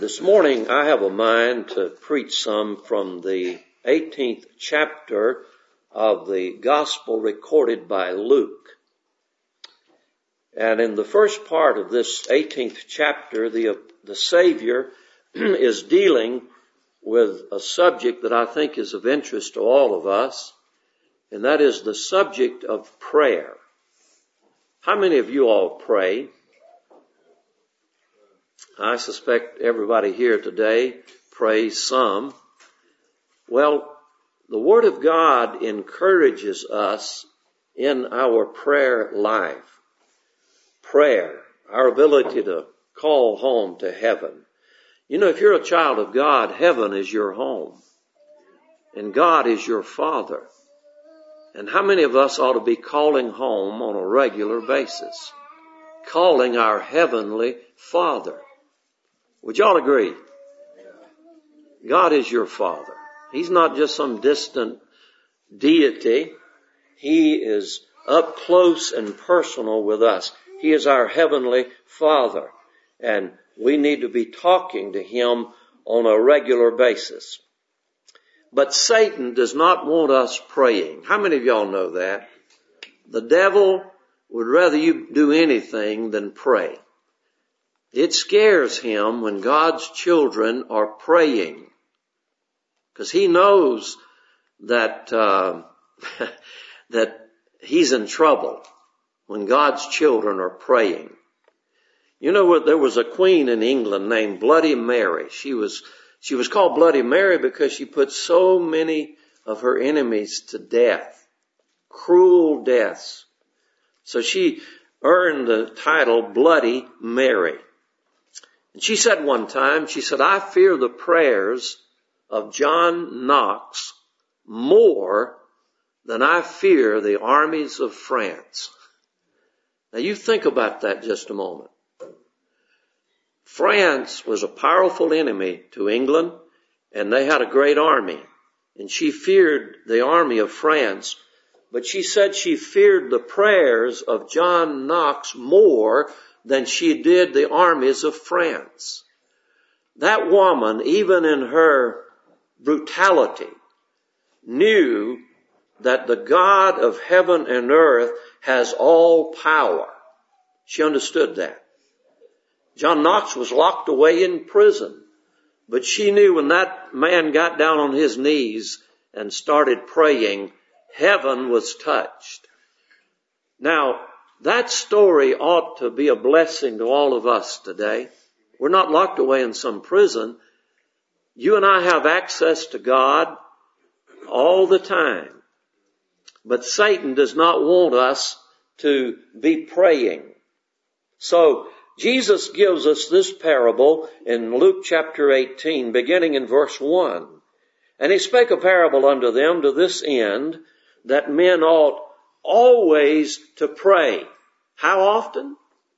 This morning I have a mind to preach some from the 18th chapter of the gospel recorded by Luke. And in the first part of this 18th chapter, the Savior is dealing with a subject that I think is of interest to all of us, and that is the subject of prayer. How many of you all pray? I suspect everybody here today prays some. Well, the Word of God encourages us in our prayer life. Prayer, our ability to call home to heaven. You know, if you're a child of God, heaven is your home. And God is your Father. And how many of us ought to be calling home on a regular basis? Calling our Heavenly Father. Would y'all agree? God is your Father. He's not just some distant deity. He is up close and personal with us. He is our Heavenly Father. And we need to be talking to Him on a regular basis. But Satan does not want us praying. How many of y'all know that? The devil would rather you do anything than pray. It scares him when God's children are praying, because he knows that that he's in trouble when God's children are praying. You know what? There was a queen in England named Bloody Mary. She was called Bloody Mary because she put so many of her enemies to death, cruel deaths. So she earned the title Bloody Mary. And she said one time, I fear the prayers of John Knox more than I fear the armies of France. Now you think about that just a moment. France was a powerful enemy to England, and they had a great army. And she feared the army of France, but she said she feared the prayers of John Knox more than she did the armies of France. That woman, even in her brutality, knew that the God of heaven and earth has all power. She understood that. John Knox was locked away in prison, but she knew when that man got down on his knees and started praying, heaven was touched. Now, that story ought to be a blessing to all of us today. We're not locked away in some prison. You and I have access to God all the time. But Satan does not want us to be praying. So Jesus gives us this parable in Luke chapter 18, beginning in verse 1. And he spake a parable unto them to this end, that men ought always to pray. How often?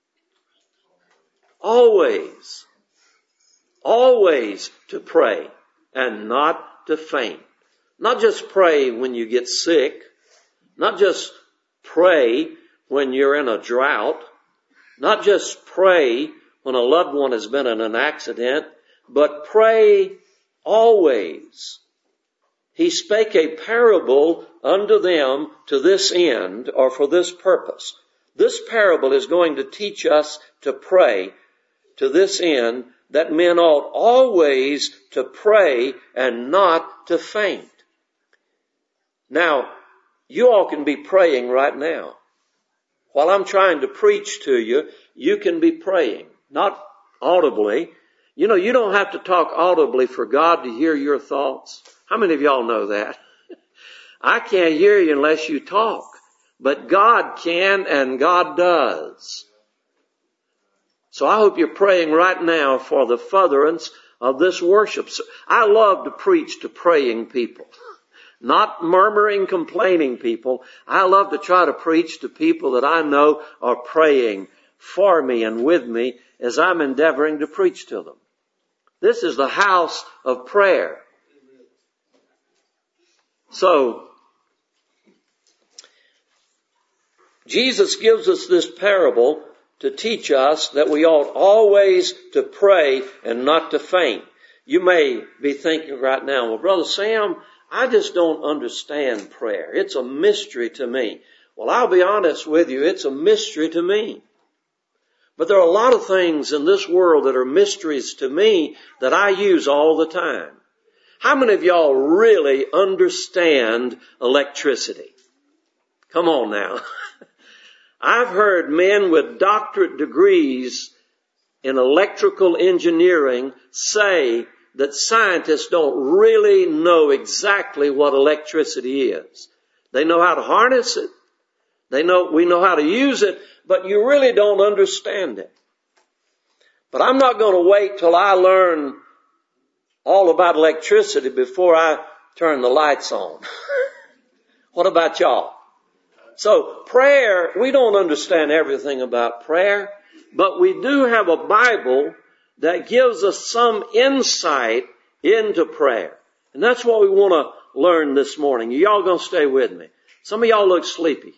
Always. Always to pray and not to faint. Not just pray when you get sick. Not just pray when you're in a drought. Not just pray when a loved one has been in an accident, but pray always. He spake a parable unto them to this end, or for this purpose. This parable is going to teach us to pray to this end, that men ought always to pray and not to faint. Now, you all can be praying right now. While I'm trying to preach to you, you can be praying, not audibly. You know, you don't have to talk audibly for God to hear your thoughts. How many of y'all know that? I can't hear you unless you talk. But God can, and God does. So I hope you're praying right now for the furtherance of this worship. I love to preach to praying people. Not murmuring, complaining people. I love to try to preach to people that I know are praying for me and with me as I'm endeavoring to preach to them. This is the house of prayer. So, Jesus gives us this parable to teach us that we ought always to pray and not to faint. You may be thinking right now, well, Brother Sam, I just don't understand prayer. It's a mystery to me. Well, I'll be honest with you, it's a mystery to me. But there are a lot of things in this world that are mysteries to me that I use all the time. How many of y'all really understand electricity? Come on now. I've heard men with doctorate degrees in electrical engineering say that scientists don't really know exactly what electricity is. They know how to harness it. We know how to use it, but you really don't understand it. But I'm not going to wait till I learn all about electricity before I turn the lights on. What about y'all? So prayer, we don't understand everything about prayer, but we do have a Bible that gives us some insight into prayer. And that's what we want to learn this morning. Y'all going to stay with me? Some of y'all look sleepy.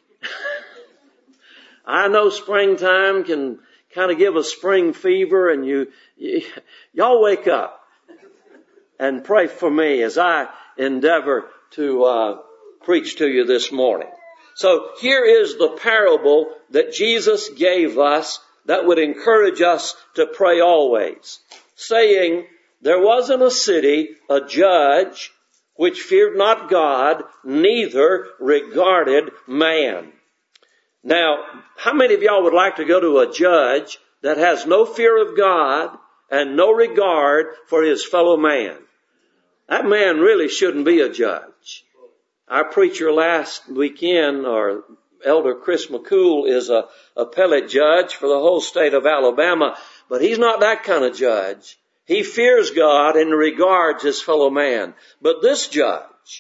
I know springtime can kind of give a spring fever, and y'all wake up and pray for me as I endeavor to preach to you this morning. So here is the parable that Jesus gave us that would encourage us to pray always, saying, there was in a city a judge which feared not God, neither regarded man. Now, how many of y'all would like to go to a judge that has no fear of God and no regard for his fellow man? That man really shouldn't be a judge. Our preacher last weekend, or Elder Chris McCool, is a appellate judge for the whole state of Alabama, but he's not that kind of judge. He fears God and regards his fellow man. But this judge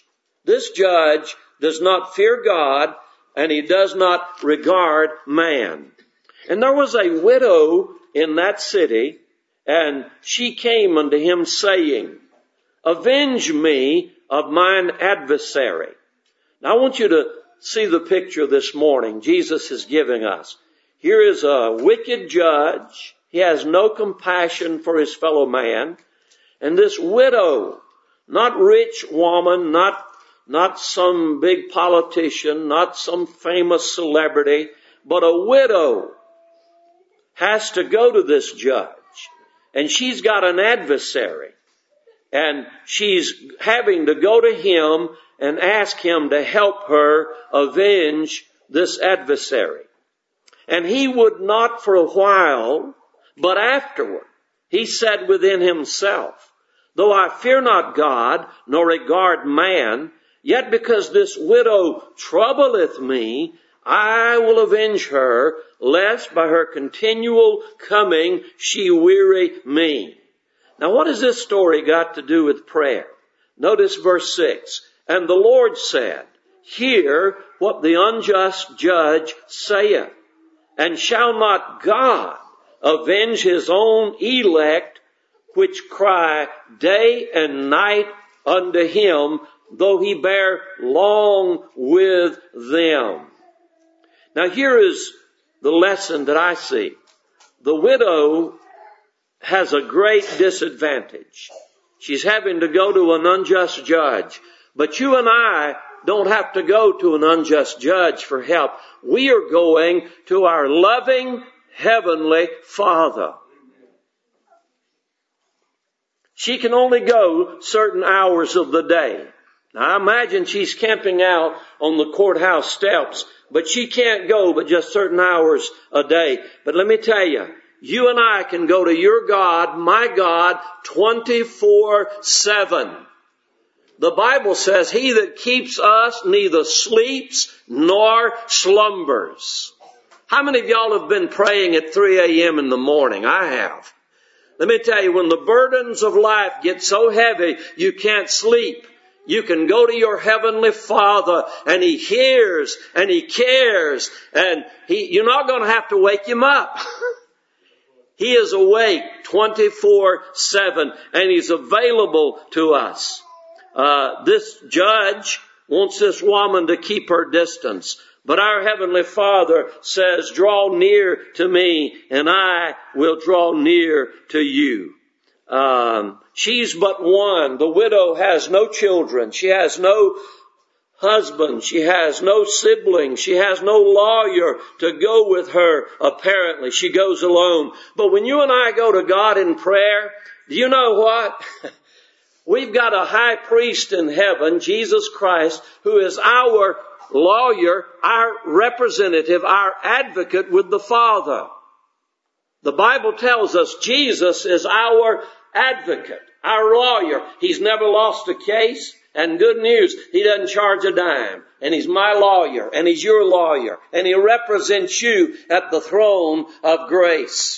does not fear God, and he does not regard man. And there was a widow in that city, and she came unto him saying, avenge me of mine adversary. Now I want you to see the picture this morning Jesus is giving us. Here is a wicked judge. He has no compassion for his fellow man. And this widow, not rich woman, not some big politician, not some famous celebrity, but a widow has to go to this judge. And she's got an adversary. And she's having to go to him and ask him to help her avenge this adversary. And he would not for a while, but afterward he said within himself, though I fear not God, nor regard man, yet because this widow troubleth me, I will avenge her, lest by her continual coming she weary me. Now what has this story got to do with prayer? Notice verse 6. And the Lord said, hear what the unjust judge saith, and shall not God avenge his own elect, which cry day and night unto him, though he bear long with them? Now here is the lesson that I see. The widow has a great disadvantage. She's having to go to an unjust judge. But you and I don't have to go to an unjust judge for help. We are going to our loving Heavenly Father. She can only go certain hours of the day. Now I imagine she's camping out on the courthouse steps, but she can't go but just certain hours a day. But let me tell you, you and I can go to your God, my God, 24/7. The Bible says, he that keeps us neither sleeps nor slumbers. How many of y'all have been praying at 3 a.m. in the morning? I have. Let me tell you, when the burdens of life get so heavy you can't sleep, you can go to your Heavenly Father and He hears and He cares, and you're not going to have to wake Him up. He is awake 24/7 and He's available to us. This judge wants this woman to keep her distance. But our Heavenly Father says, draw near to me and I will draw near to you. She's but one. The widow has no children. She has no husband. She has no siblings. She has no lawyer to go with her, apparently. She goes alone. But when you and I go to God in prayer, do you know what? We've got a high priest in heaven, Jesus Christ, who is our lawyer, our representative, our advocate with the Father. The Bible tells us Jesus is our advocate, our lawyer. He's never lost a case. And good news, He doesn't charge a dime. And He's my lawyer, and He's your lawyer. And He represents you at the throne of grace.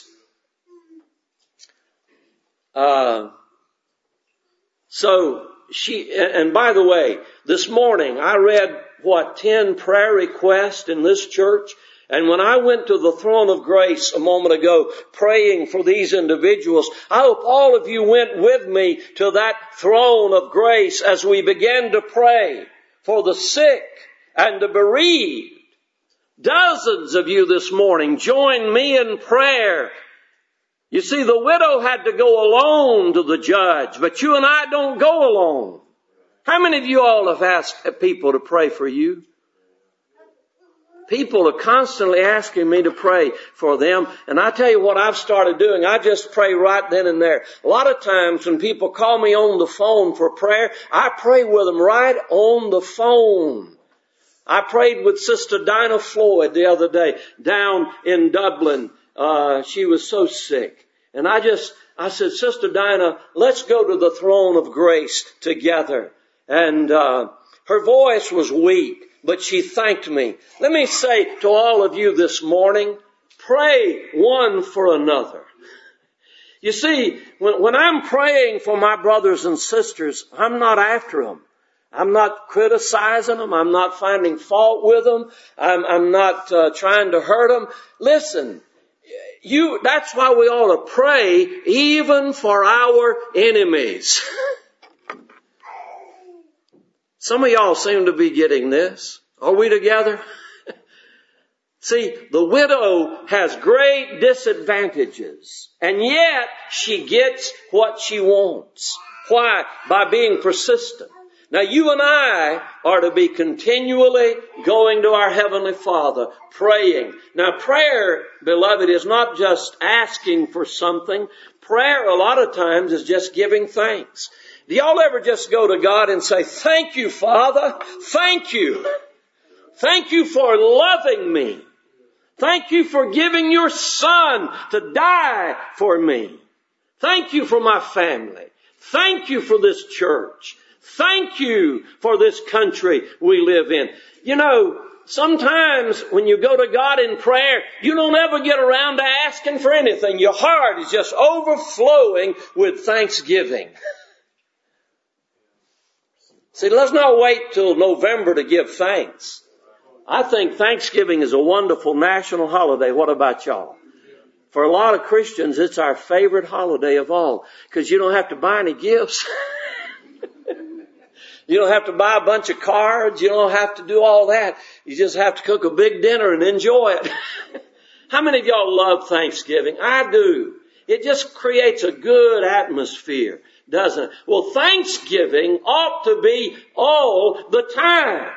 And by the way, this morning I read 10 prayer requests in this church. And when I went to the throne of grace a moment ago, praying for these individuals, I hope all of you went with me to that throne of grace as we began to pray for the sick and the bereaved. Dozens of you this morning joined me in prayer. You see, the widow had to go alone to the judge, but you and I don't go alone. How many of you all have asked people to pray for you? People are constantly asking me to pray for them. And I tell you what I've started doing. I just pray right then and there. A lot of times when people call me on the phone for prayer, I pray with them right on the phone. I prayed with Sister Dinah Floyd the other day down in Dublin. She was so sick. And I said, Sister Dinah, let's go to the throne of grace together. And her voice was weak, but she thanked me. Let me say to all of you this morning, pray one for another. You see, when I'm praying for my brothers and sisters, I'm not after them. I'm not criticizing them. I'm not finding fault with them. I'm not trying to hurt them. Listen, that's why we ought to pray even for our enemies. Some of y'all seem to be getting this. Are we together? See, the widow has great disadvantages, and yet she gets what she wants. Why? By being persistent. Now, you and I are to be continually going to our Heavenly Father, praying. Now, prayer, beloved, is not just asking for something. Prayer, a lot of times, is just giving thanks. Do y'all ever just go to God and say, thank you, Father. Thank you. Thank you for loving me. Thank you for giving your Son to die for me. Thank you for my family. Thank you for this church. Thank you for this country we live in. You know, sometimes when you go to God in prayer, you don't ever get around to asking for anything. Your heart is just overflowing with thanksgiving. See, let's not wait till November to give thanks. I think Thanksgiving is a wonderful national holiday. What about y'all? For a lot of Christians, it's our favorite holiday of all, because you don't have to buy any gifts. You don't have to buy a bunch of cards. You don't have to do all that. You just have to cook a big dinner and enjoy it. How many of y'all love Thanksgiving? I do. It just creates a good atmosphere, doesn't it? Well, Thanksgiving ought to be all the time.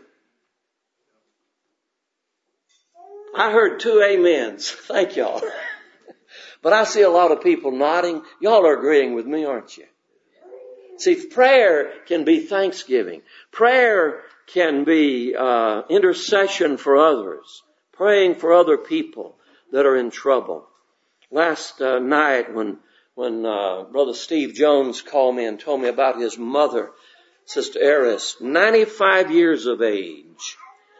I heard 2 amens. Thank y'all. But I see a lot of people nodding. Y'all are agreeing with me, aren't you? See, prayer can be thanksgiving. Prayer can be intercession for others, praying for other people that are in trouble. Last night when Brother Steve Jones called me and told me about his mother, Sister Eris, 95 years of age.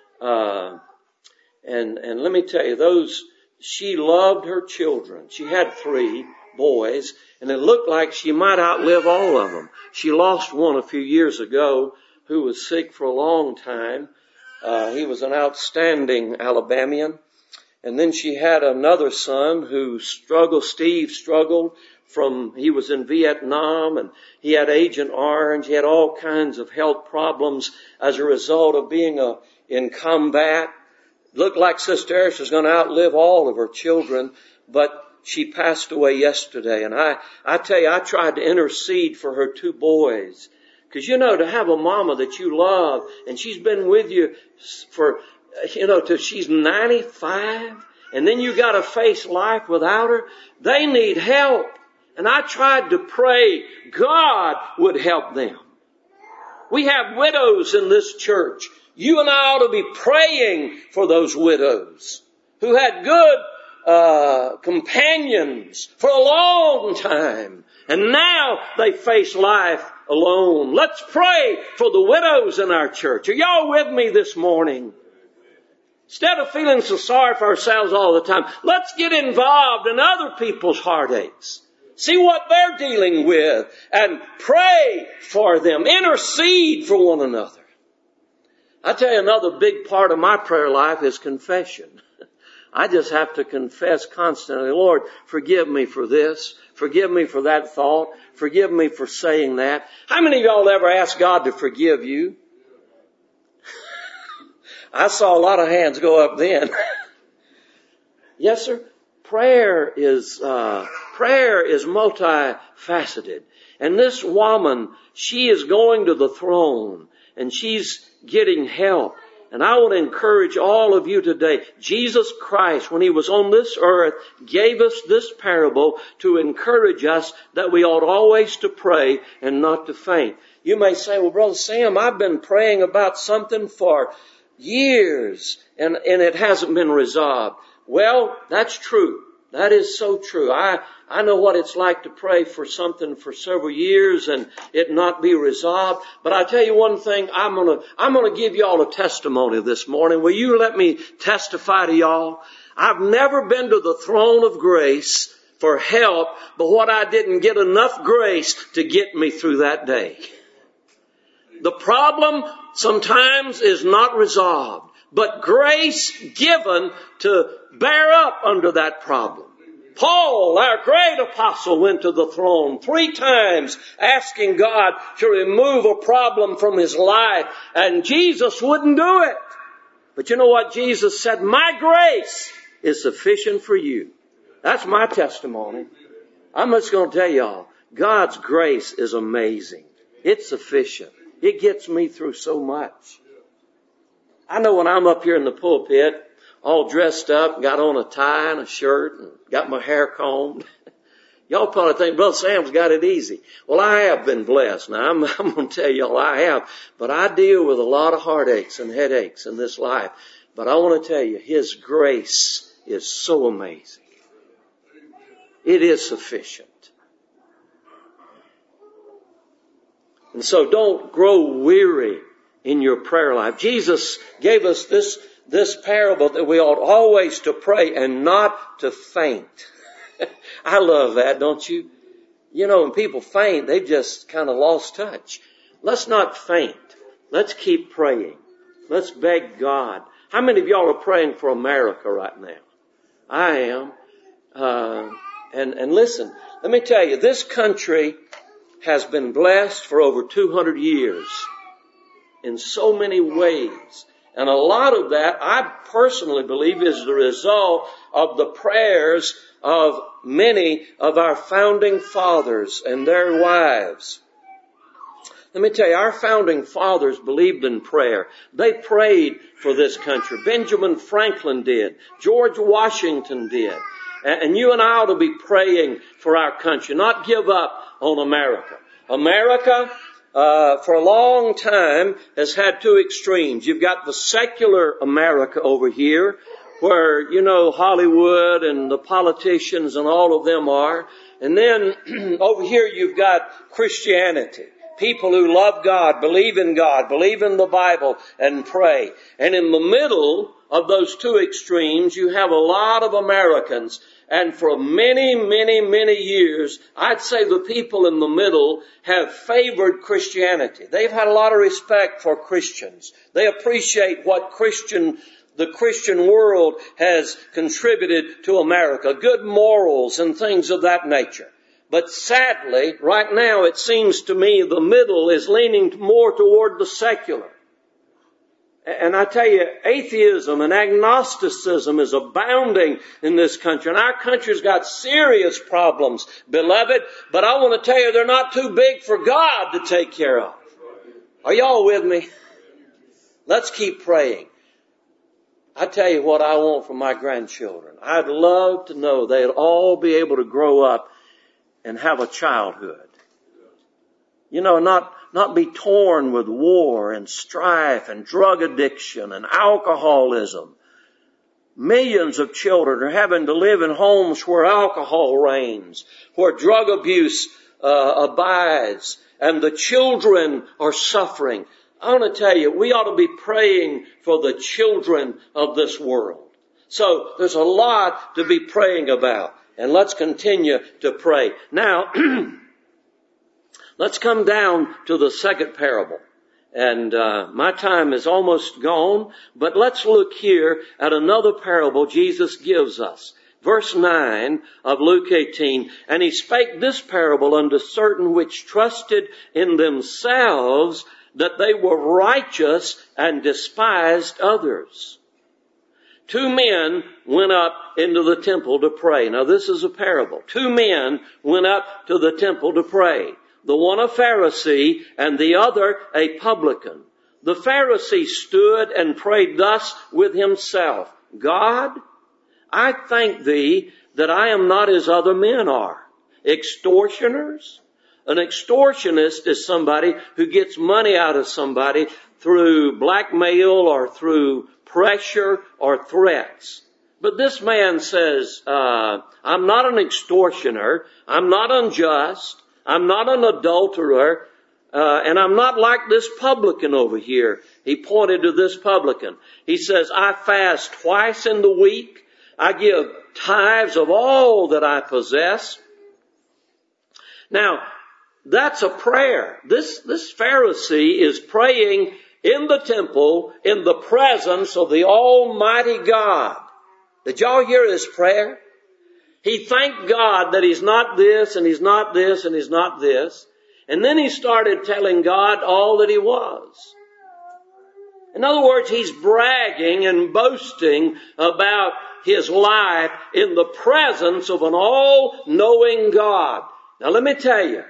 And let me tell you, she loved her children. She had 3 boys, and it looked like she might outlive all of them. She lost one a few years ago who was sick for a long time. He was an outstanding Alabamian. And then she had another son who Steve struggled he was in Vietnam, and he had Agent Orange. He had all kinds of health problems as a result of being in combat. Looked like Sister Harris is going to outlive all of her children, but she passed away yesterday. And I tell you, I tried to intercede for her 2 boys. Because, to have a mama that you love, and she's been with you for, till she's 95, and then you got to face life without her, they need help. And I tried to pray God would help them. We have widows in this church. You and I ought to be praying for those widows who had good companions for a long time. And now they face life alone. Let's pray for the widows in our church. Are y'all with me this morning? Instead of feeling so sorry for ourselves all the time, let's get involved in other people's heartaches. See what they're dealing with and pray for them. Intercede for one another. I tell you, another big part of my prayer life is confession. I just have to confess constantly, Lord, forgive me for this. Forgive me for that thought. Forgive me for saying that. How many of y'all ever asked God to forgive you? I saw a lot of hands go up then. Yes, sir. Prayer is multifaceted. And this woman, she is going to the throne and she's getting help. And I want to encourage all of you today. Jesus Christ, when He was on this earth, gave us this parable to encourage us that we ought always to pray and not to faint. You may say, well, Brother Sam, I've been praying about something for years and it hasn't been resolved. Well, that's true. That is so true. I know what it's like to pray for something for several years and it not be resolved. But I tell you one thing, I'm gonna give y'all a testimony this morning. Will you let me testify to y'all? I've never been to the throne of grace for help, but what I didn't get enough grace to get me through that day. The problem sometimes is not resolved, but grace given to bear up under that problem. Paul, our great apostle, went to the throne 3 times asking God to remove a problem from his life, and Jesus wouldn't do it. But you know what Jesus said? My grace is sufficient for you. That's my testimony. I'm just going to tell y'all, God's grace is amazing. It's sufficient. It gets me through so much. I know when I'm up here in the pulpit, all dressed up, got on a tie and a shirt, and got my hair combed. Y'all probably think, Brother Sam's got it easy. Well, I have been blessed. Now, I'm going to tell y'all I have. But I deal with a lot of heartaches and headaches in this life. But I want to tell you, His grace is so amazing. It is sufficient. And so don't grow weary in your prayer life. Jesus gave us this parable that we ought always to pray and not to faint. I love that, don't you? You know, when people faint, they've just kind of lost touch. Let's not faint. Let's keep praying. Let's beg God. How many of y'all are praying for America right now? I am. And listen, let me tell you, this country has been blessed for over 200 years in so many ways. And a lot of that, I personally believe, is the result of the prayers of many of our founding fathers and their wives. Let me tell you, our founding fathers believed in prayer. They prayed for this country. Benjamin Franklin did. George Washington did. And you and I ought to be praying for our country, not give up on America. America, for a long time, has had 2 extremes. You've got the secular America over here, where, you know, Hollywood and the politicians and all of them are. And then over here you've got Christianity. People who love God, believe in the Bible, and pray. And in the middle of those 2 extremes, you have a lot of Americans. And for many, many, many years, I'd say the people in the middle have favored Christianity. They've had a lot of respect for Christians. They appreciate what the Christian world has contributed to America. Good morals and things of that nature. But sadly, right now it seems to me the middle is leaning more toward the secular. And I tell you, atheism and agnosticism is abounding in this country. And our country's got serious problems, beloved. But I want to tell you, they're not too big for God to take care of. Are y'all with me? Let's keep praying. I tell you what I want for my grandchildren. I'd love to know they'll all be able to grow up and have a childhood. You know, not be torn with war and strife and drug addiction and alcoholism. Millions of children are having to live in homes where alcohol reigns, where drug abuse abides, and the children are suffering. I want to tell you, we ought to be praying for the children of this world. So there's a lot to be praying about, and let's continue to pray. Now, let's come down to the second parable. And my time is almost gone, but let's look here at another parable Jesus gives us. Verse 9 of Luke 18, and he spake this parable unto certain which trusted in themselves that they were righteous and despised others. 2 men went up into the temple to pray. Now this is a parable. 2 men went up to the temple to pray. The one a Pharisee and the other a publican. The Pharisee stood and prayed thus with himself, God, I thank thee that I am not as other men are, extortioners. An extortionist is somebody who gets money out of somebody through blackmail or through pressure or threats. But this man says, I'm not an extortioner, I'm not unjust, I'm not an adulterer, and I'm not like this publican over here. He pointed to this publican. He says, I fast twice in the week. I give tithes of all that I possess. Now, that's a prayer. This Pharisee is praying in the temple in the presence of the Almighty God. Did y'all hear his prayer? He thanked God that he's not this and he's not this and he's not this. And then he started telling God all that he was. In other words, he's bragging and boasting about his life in the presence of an all-knowing God. Now let me tell you,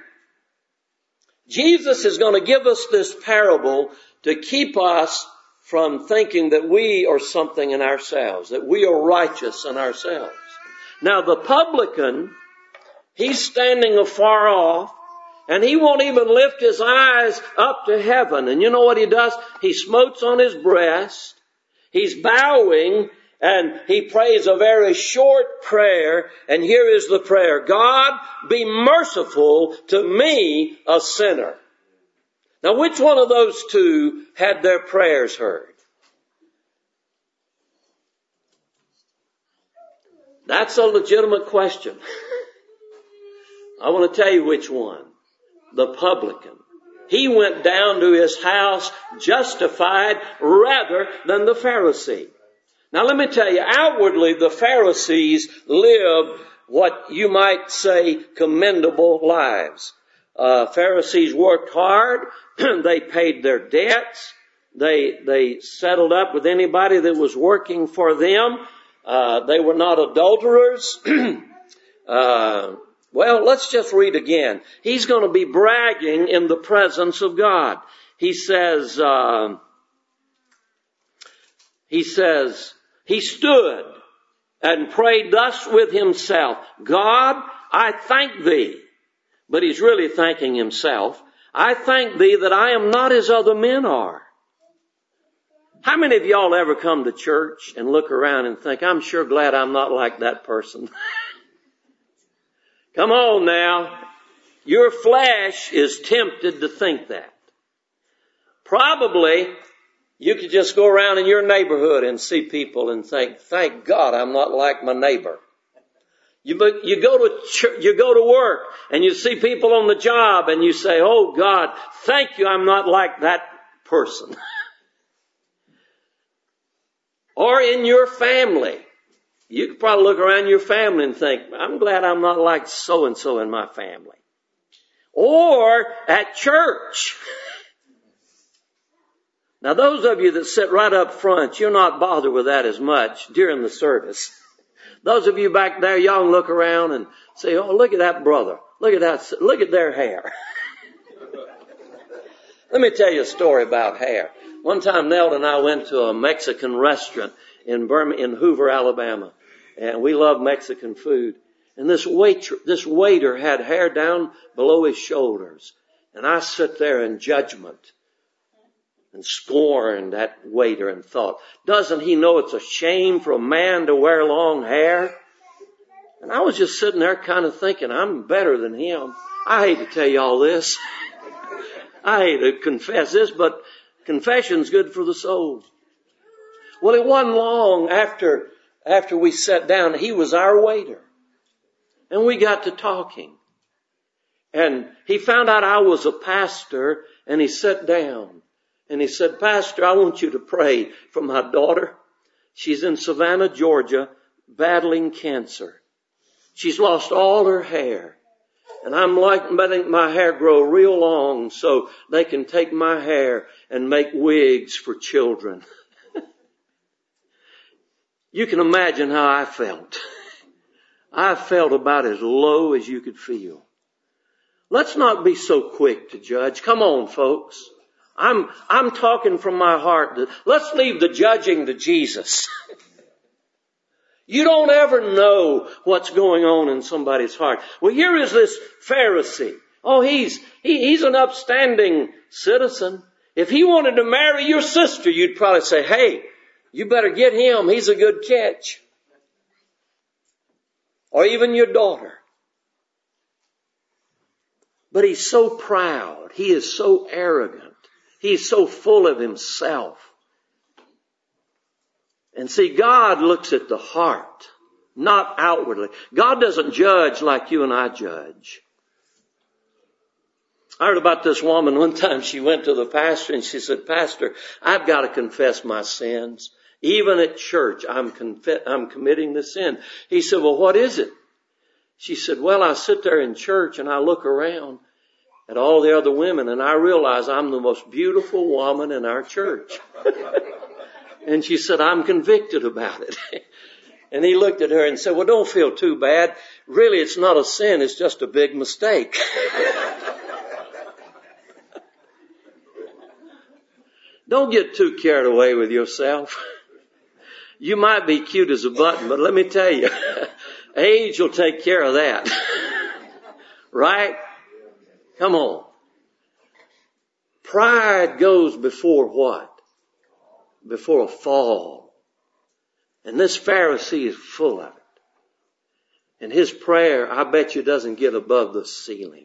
Jesus is going to give us this parable to keep us from thinking that we are something in ourselves, that we are righteous in ourselves. Now the publican, he's standing afar off, and he won't even lift his eyes up to heaven. And you know what he does? He smotes on his breast, he's bowing, and he prays a very short prayer. And here is the prayer. God, be merciful to me, a sinner. Now, which one of those two had their prayers heard? That's a legitimate question. I want to tell you which one. The publican. He went down to his house justified rather than the Pharisee. Now let me tell you, outwardly the Pharisees lived what you might say commendable lives. Pharisees worked hard. They paid their debts. They settled up with anybody that was working for them. They were not adulterers. Well, let's just read again. He's going to be bragging in the presence of God. He says, he stood and prayed thus with himself, God, I thank thee. But he's really thanking himself. I thank thee that I am not as other men are. How many of y'all ever come to church and look around and think, I'm sure glad I'm not like that person? Come on now. Your flesh is tempted to think that. Probably you could just go around in your neighborhood and see people and think, thank God I'm not like my neighbor. You go to work and you see people on the job and you say, oh God, thank you I'm not like that person. Or in your family. You could probably look around your family and think, I'm glad I'm not like so-and-so in my family. Or at church. Now, those of you that sit right up front, you'll not bother with that as much during the service. Those of you back there, y'all can look around and say, oh, look at that brother. Look at that. Look at their hair. Let me tell you a story about hair. One time, Nelda and I went to a Mexican restaurant in Hoover, Alabama. And we love Mexican food. And this waiter had hair down below his shoulders. And I sit there in judgment and scorned that waiter and thought, doesn't he know it's a shame for a man to wear long hair? And I was just sitting there kind of thinking, I'm better than him. I hate to tell you all this. I hate to confess this, but confession's good for the soul. Well, it wasn't long after we sat down, he was our waiter. And we got to talking. And he found out I was a pastor, and he sat down. And he said, Pastor, I want you to pray for my daughter. She's in Savannah, Georgia, battling cancer. She's lost all her hair. And I'm letting my hair grow real long so they can take my hair and make wigs for children. You can imagine how I felt. I felt about as low as you could feel. Let's not be so quick to judge. Come on, folks. I'm talking from my heart. Let's leave the judging to Jesus. You don't ever know what's going on in somebody's heart. Well, here is this Pharisee. Oh, he's an upstanding citizen. If he wanted to marry your sister, you'd probably say, hey, you better get him. He's a good catch. Or even your daughter. But he's so proud. He is so arrogant. He's so full of himself. And see, God looks at the heart, not outwardly. God doesn't judge like you and I judge. I heard about this woman one time. She went to the pastor and she said, Pastor, I've got to confess my sins. Even at church, I'm committing the sin. He said, well, what is it? She said, well, I sit there in church and I look around at all the other women and I realize I'm the most beautiful woman in our church. And she said, I'm convicted about it. And he looked at her and said, well, don't feel too bad. Really, it's not a sin. It's just a big mistake. Don't get too carried away with yourself. You might be cute as a button, but let me tell you, age will take care of that. Right? Come on. Pride goes before what? Before a fall. And this Pharisee is full of it. And his prayer, I bet you, doesn't get above the ceiling.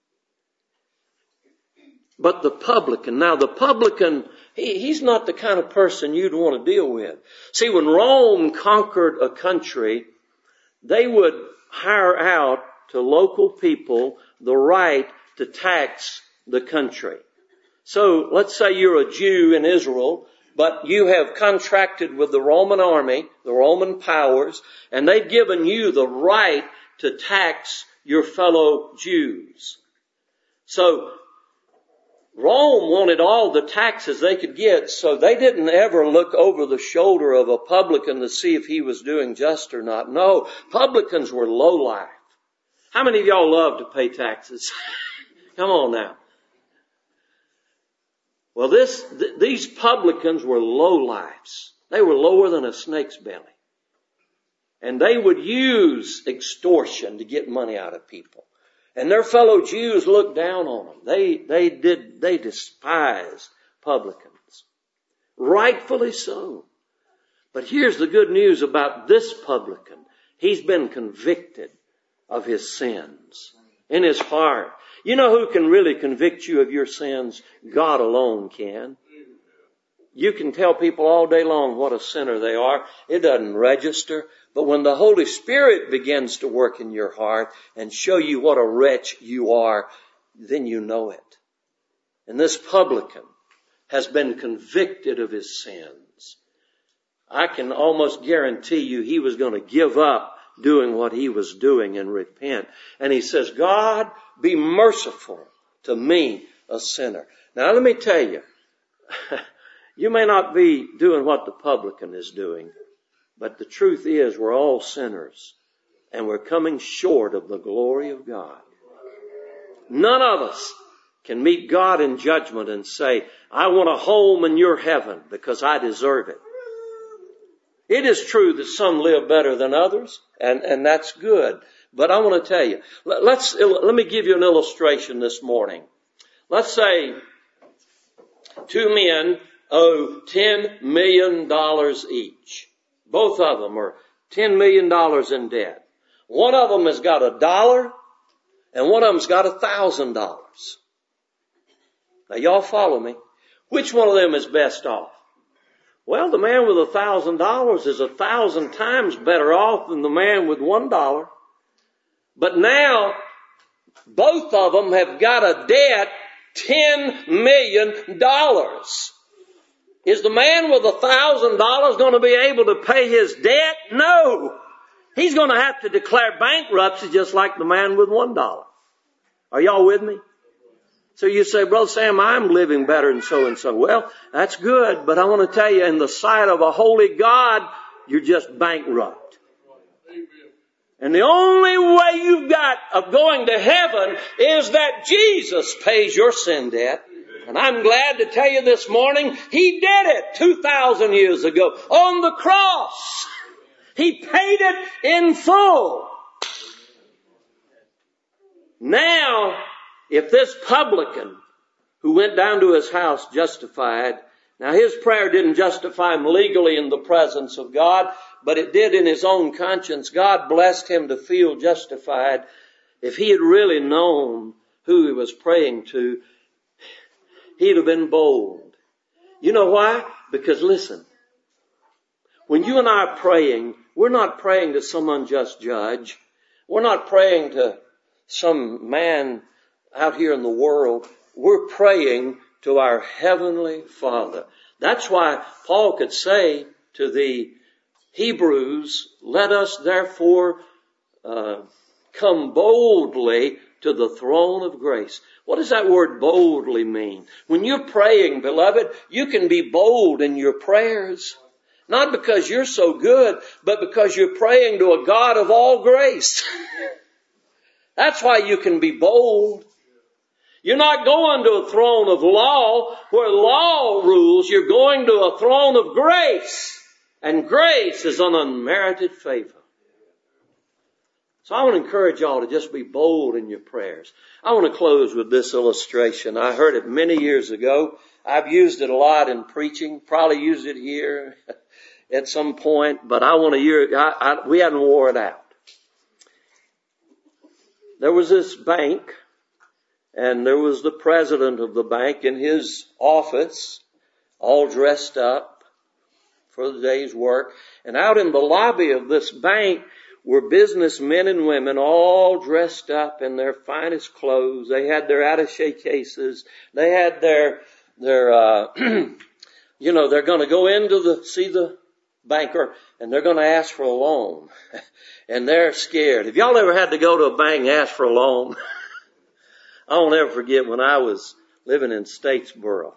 But the publican, now the publican, he's not the kind of person you'd want to deal with. See, when Rome conquered a country, they would hire out to local people the right to tax the country. So let's say you're a Jew in Israel, but you have contracted with the Roman army, the Roman powers, and they've given you the right to tax your fellow Jews. So Rome wanted all the taxes they could get, so they didn't ever look over the shoulder of a publican to see if he was doing just or not. No, publicans were lowlife. How many of y'all love to pay taxes? Come on now. Well, these publicans were lowlifes. They were lower than a snake's belly. And they would use extortion to get money out of people. And their fellow Jews looked down on them. They despised publicans. Rightfully so. But here's the good news about this publican. He's been convicted of his sins in his heart. You know who can really convict you of your sins? God alone can. You can tell people all day long what a sinner they are. It doesn't register. But when the Holy Spirit begins to work in your heart and show you what a wretch you are, then you know it. And this publican has been convicted of his sins. I can almost guarantee you he was going to give up doing what he was doing and repent. And he says, God, be merciful to me, a sinner. Now let me tell you, You may not be doing what the publican is doing, but the truth is we're all sinners and we're coming short of the glory of God. None of us can meet God in judgment and say, I want a home in your heaven because I deserve it. It is true that some live better than others, and that's good. But I want to tell you, let me give you an illustration this morning. Let's say two men owe $10 million each. Both of them are $10 million in debt. One of them has got $1 and one of them's got $1,000. Now y'all follow me. Which one of them is best off? Well, the man with $1,000 is 1,000 times better off than the man with $1. But now, both of them have got a debt $10 million. Is the man with $1,000 going to be able to pay his debt? No. He's going to have to declare bankruptcy just like the man with $1. Are y'all with me? So you say, Brother Sam, I'm living better than so and so. Well, that's good, but I want to tell you, in the sight of a holy God, you're just bankrupt. And the only way you've got of going to heaven is that Jesus pays your sin debt. And I'm glad to tell you this morning, He did it 2,000 years ago on the cross. He paid it in full. Now, if this publican who went down to his house justified, now his prayer didn't justify him legally in the presence of God, but it did in his own conscience. God blessed him to feel justified. If he had really known who he was praying to, he'd have been bold. You know why? Because listen, when you and I are praying, we're not praying to some unjust judge. We're not praying to some man out here in the world. We're praying to our Heavenly Father. That's why Paul could say to the Hebrews, let us therefore come boldly to the throne of grace. What does that word boldly mean? When you're praying, beloved, you can be bold in your prayers. Not because you're so good, but because you're praying to a God of all grace. That's why you can be bold. You're not going to a throne of law where law rules. You're going to a throne of grace. And grace is an unmerited favor. So I want to encourage y'all to just be bold in your prayers. I want to close with this illustration. I heard it many years ago. I've used it a lot in preaching. Probably used it here at some point. But I want to hear it. We hadn't wore it out. There was this bank. And there was the president of the bank in his office, all dressed up for the day's work. And out in the lobby of this bank were businessmen and women all dressed up in their finest clothes. They had their attaché cases. They had their they're going to go in to see the banker and they're going to ask for a loan. And they're scared. Have y'all ever had to go to a bank and ask for a loan? I won't ever forget when I was living in Statesboro.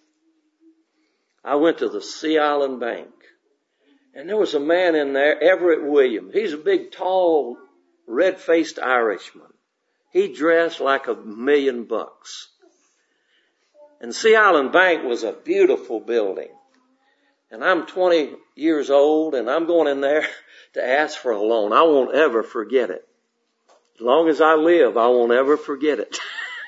I went to the Sea Island Bank. And there was a man in there, Everett Williams. He's a big, tall, red-faced Irishman. He dressed like $1 million. And Sea Island Bank was a beautiful building. And I'm 20 years old, and I'm going in there to ask for a loan. I won't ever forget it. As long as I live, I won't ever forget it.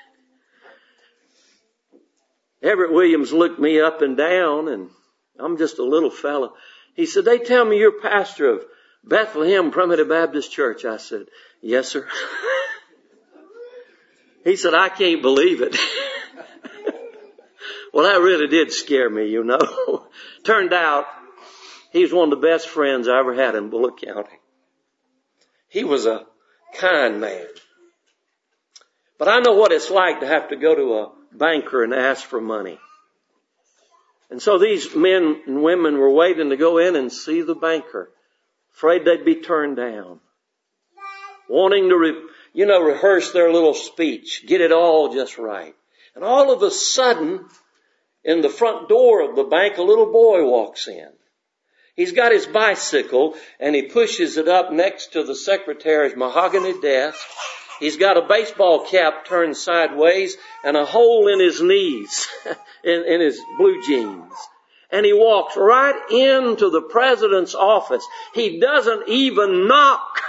Everett Williams looked me up and down, and I'm just a little fella. He said, they tell me you're pastor of Bethlehem Primitive Baptist Church. I said, yes, sir. He said, I can't believe it. Well, that really did scare me, you know. Turned out he was one of the best friends I ever had in Bullock County. He was a kind man. But I know what it's like to have to go to a banker and ask for money. And so these men and women were waiting to go in and see the banker, afraid they'd be turned down, wanting to, rehearse their little speech, get it all just right. And all of a sudden, in the front door of the bank, a little boy walks in. He's got his bicycle and he pushes it up next to the secretary's mahogany desk. He's got a baseball cap turned sideways and a hole in his knees, in his blue jeans. And he walks right into the president's office. He doesn't even knock.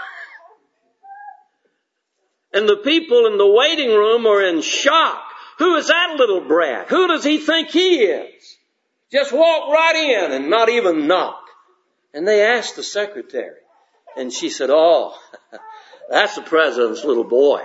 And the people in the waiting room are in shock. Who is that little brat? Who does he think he is? Just walk right in and not even knock. And they asked the secretary. And she said, oh, that's the president's little boy.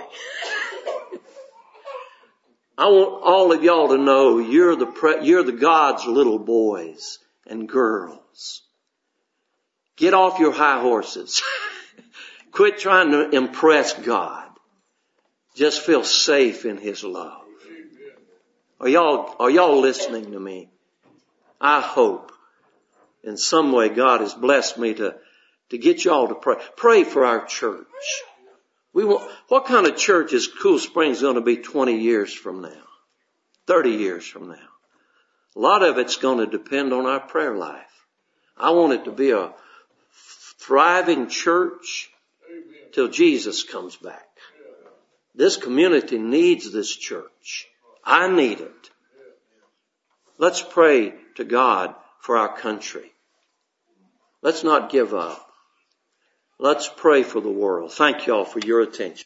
I want all of y'all to know you're the God's little boys and girls. Get off your high horses. Quit trying to impress God. Just feel safe in His love. Are y'all listening to me? I hope in some way God has blessed me to get y'all to pray. Pray for our church. What kind of church is Cool Springs going to be 20 years from now? 30 years from now? A lot of it's going to depend on our prayer life. I want it to be a thriving church till Jesus comes back. This community needs this church. I need it. Let's pray to God for our country. Let's not give up. Let's pray for the world. Thank you all for your attention.